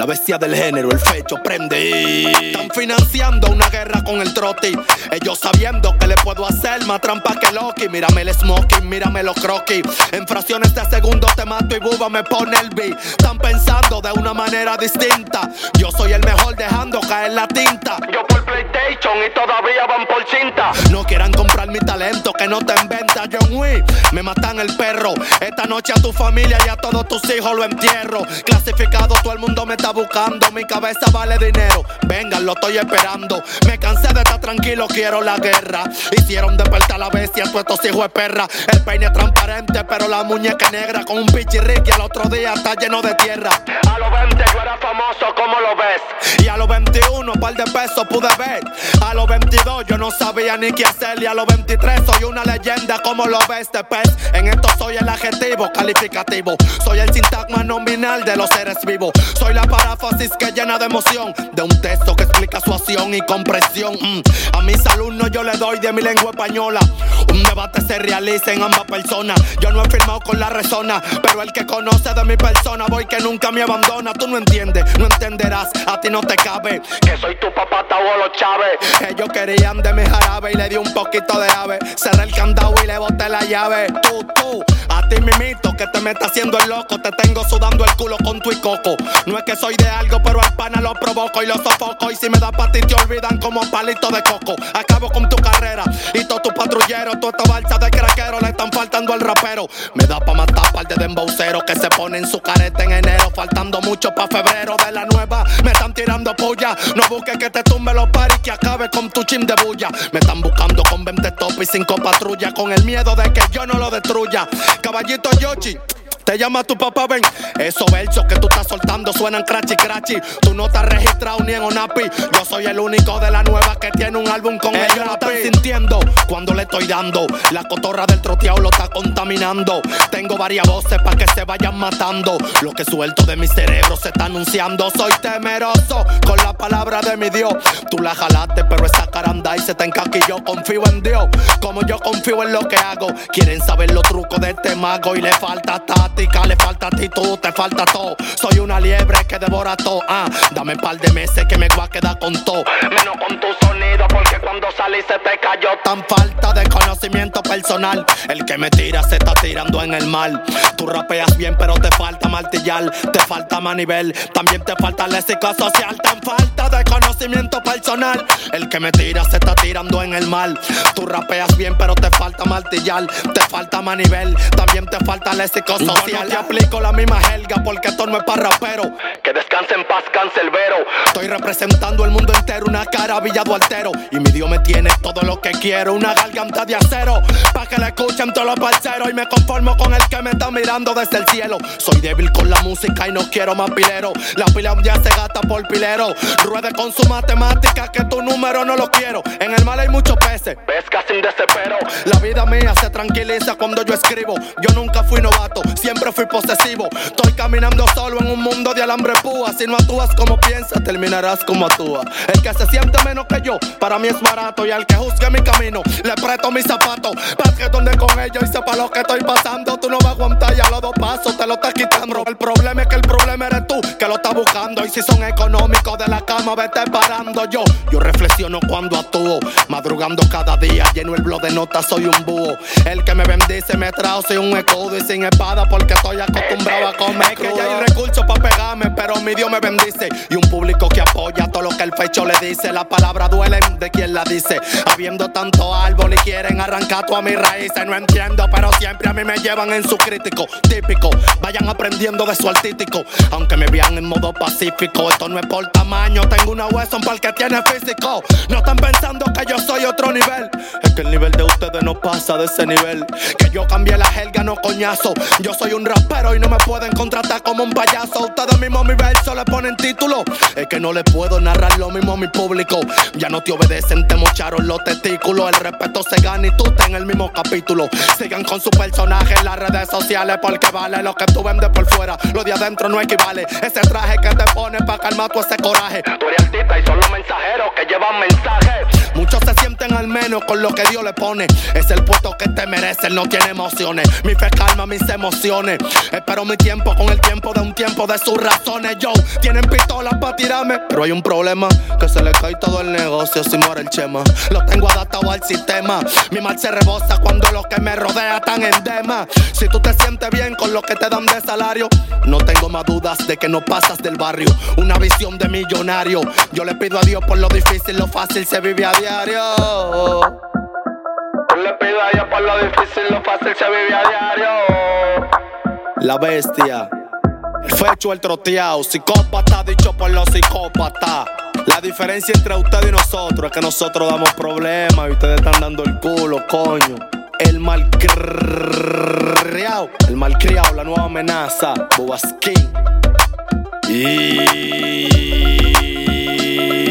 La bestia del género, el fecho prende. Están financiando una guerra con el troti. Ellos sabiendo que le puedo hacer más trampa que Loki. Mírame el smoking, mírame los croquis. En fracciones de segundos te mato y Buba me pone el beat. Están pensando de una manera distinta. Yo soy el mejor dejando caer la tinta. Yo por PlayStation y todavía van por cinta. No quieran comprar mi talento, que no te inventa John Wick. Me matan el perro. Esta noche a tu familia y a todos tus hijos lo entierro. Clasificado, todo el mundo me está buscando. Mi cabeza vale dinero. Vengan, lo estoy esperando. Me cansé de estar tranquilo, quiero la guerra. Hicieron despertar la bestia, tú estos hijos de perra. El peine transparente, pero la muñeca negra. Con un pichirriqui al otro día está lleno de tierra. A los 20 yo era famoso, ¿cómo lo ves? Y a los 21, par de pesos pude ver. A los 22 yo no sabía ni qué hacer. Y a los 23 soy una leyenda, ¿cómo lo ves? Te pez. En esto soy el adjetivo calificativo. Soy el sintagma nominal de los seres vivos. Soy la paráfrasis que llena de emoción, de un texto que explica su acción y comprensión. A mis alumnos yo le doy de mi lengua española. Un debate se realiza en ambas personas. Yo no he firmado con la rezona, pero el que conoce de mi persona, voy que nunca me abandona. Tú no entiendes, no entenderás, a ti no te cabe que soy tu papá Tahuelo Chávez. Ellos querían de mi jarabe y le di un poquito de ave. Cerré el candado y le boté la llave. Tú, a ti mimito que te me está haciendo el loco. Te tengo sudando el culo con tu y coco. No es que soy de algo, pero al pana lo provoco y lo sofoco. Y si me da pa' ti te olvidan como palito de coco. Acabo con tu carrera y todos tus patrulleros. Toda esta balsa de craquero le están faltando al rapero. Me da pa' matar par de embauceros que se ponen su careta en enero. Faltando mucho pa' febrero de la nueva. Me están tirando puya. No busques que te tumbe los paris, que acabe con tu chim de bulla. Me están buscando con 20 top y 5 patrullas, con el miedo de que yo no lo destruya. Caballito Yoshi, te llama tu papá, ven. Esos versos que tú estás soltando suenan crachi crachi. Tú no estás registrado ni en Onapi. Yo soy el único de la nueva que tiene un álbum con ellos. Lo están sintiendo cuando le estoy dando. La cotorra del troteado lo está contaminando. Tengo varias voces para que se vayan matando. Lo que suelto de mi cerebro se está anunciando. Soy temeroso con la palabra de mi Dios. Tú la jalaste, pero esa caranda y se te encaquilló. Confío en Dios, como yo confío en lo que hago. Quieren saber los trucos de este mago y le falta le falta actitud, te falta todo. Soy una liebre que devora todo. Dame un par de meses que me voy a quedar con todo. Menos con tu sonido, porque cuando salí se te cayó. Tan falta de conocimiento personal. El que me tira se está tirando en el mal. Tú rapeas bien, pero te falta martillar. Te falta manivel, también te falta léxico social. Tan falta de conocimiento personal. El que me tira se está tirando en el mal. Tú rapeas bien, pero te falta martillar. Te falta manivel, también te falta léxico social. No te aplico la misma jerga porque esto no es para rapero. Que descanse en paz, cancelbero. Estoy representando el mundo entero, una cara Villa Duartero. Y mi Dios me tiene todo lo que quiero, una garganta de acero, pa' que la escuchen todos los parceros. Y me conformo con el que me está mirando desde el cielo. Soy débil con la música y no quiero más pilero. La pila un día se gasta por pilero. Ruede con su matemática que tu número no lo quiero. En el mal hay muchos peces, pesca sin desespero. La vida mía se tranquiliza cuando yo escribo. Yo nunca fui novato, siempre fui posesivo. Estoy caminando solo en un mundo de alambre púa. Si no actúas como piensas, terminarás como actúa. El que se siente menos que yo, para mí es barato. Y al que juzgue mi camino, le presto mis zapatos. Para que donde con ellos y sepa lo que estoy pasando. Tú no vas a aguantar ya los 2 pasos, te lo estás quitando. El problema es que el problema eres tú, que lo estás buscando. Y si son económicos de la cama, vete parando. Yo reflexiono cuando actúo. Madrugando cada día, lleno el blog de notas, soy un búho. El que me bendice me trajo sin un escudo y sin espada, porque estoy acostumbrado a comer crudo. Que ya hay recursos para pegarme, pero mi Dios me bendice. Y un público que apoya todo lo que el fecho le dice. Las palabras duelen de quien la dice. Habiendo tanto árbol y quieren arrancar todas mis raíces. No entiendo, pero siempre a mí me llevan en su crítico. Típico, vayan aprendiendo de su artístico. Aunque me vean en modo pacífico, esto no es por tamaño. Tengo una Wesson para el que tiene físico. No están pensando que yo soy otro nivel. Es que el nivel de ustedes no pasa de ese nivel. Que yo cambié la jerga, no coñazo. Yo soy un rapero y no me pueden contratar como un payaso. Ustedes mismos mi verso le ponen título. Es que no le puedo narrar lo mismo a mi público. Ya no te obedecen, te mocharon los testículos. El respeto se gana y tú estás en el mismo capítulo. Sigan con su personaje en las redes sociales, porque vale lo que tú vendes por fuera. Lo de adentro no equivale. Ese traje traje que te pone pa' calmar todo ese coraje. Tú eres artista y son los mensajeros que llevan mensajes. Muchos se sienten al menos con lo que Dios le pone. Es el puesto que te merece, no tiene emociones. Mi fe calma mis emociones. Espero mi tiempo con el tiempo de un tiempo de sus razones. Yo, tienen pistolas pa' tirarme, pero hay un problema, que se le cae todo el negocio si muere el chema. Lo tengo adaptado al sistema. Mi mal se rebosa cuando lo que me rodea están en dema. Si tú te sientes bien con lo que te dan de salario, no tengo más dudas de que no pasas del barrio. Una visión de millonario. Yo le pido a Dios por lo difícil, lo fácil se vive a diario. Yo le pido a Dios por lo difícil, lo fácil se vive a diario. La bestia, el fecho, el troteado, psicópata dicho por los psicópatas. La diferencia entre usted y nosotros es que nosotros damos problemas y ustedes están dando el culo, coño. El malcriado, la nueva amenaza, Bubba Skin.